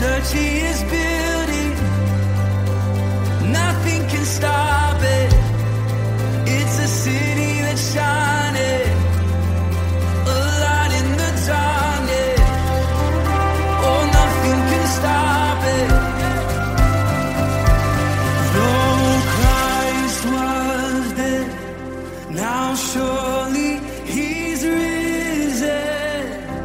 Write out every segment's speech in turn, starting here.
church he is building, nothing can stop it. It's a city that's shining, a light in the darkness. Oh, nothing can stop it. Though Christ was dead, now surely he's risen.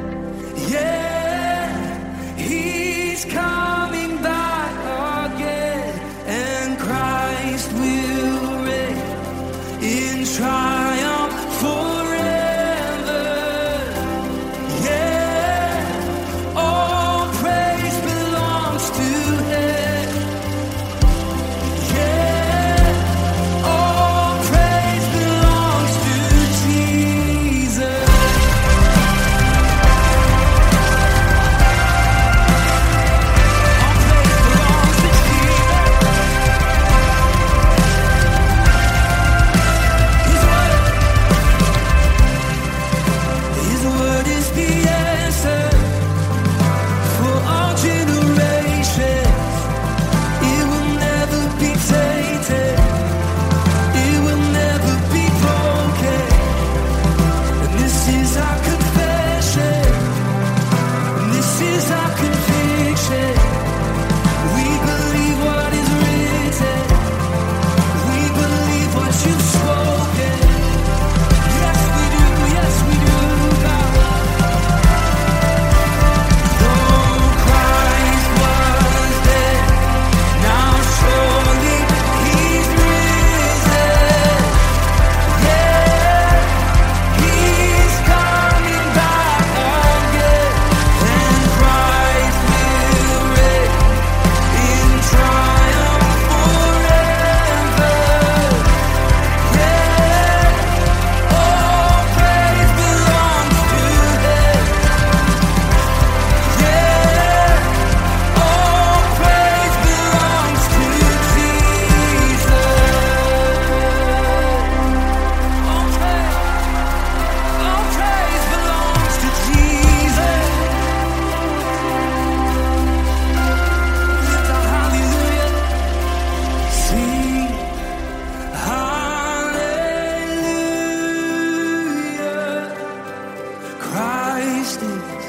Yeah, he's coming back again, and Christ will reign in triumph forever. Yeah, all praise belongs to him. Yeah, all praise belongs to Jesus. His word is the answer for all generations. It will never be tainted. It will never be broken. And this is our confession. And this is our conviction. We believe what is written. We believe what you've spoken. Yes, we do. Yes, we do, God. Though Christ was dead, now surely he's risen. Yeah, he's coming back again, and Christ will reign in triumph forever. Yeah, all praise belongs to him. Yeah, all praise belongs to Jesus. All praise belongs to Jesus. Lift a hallelujah. Sing hallelujah. Christ is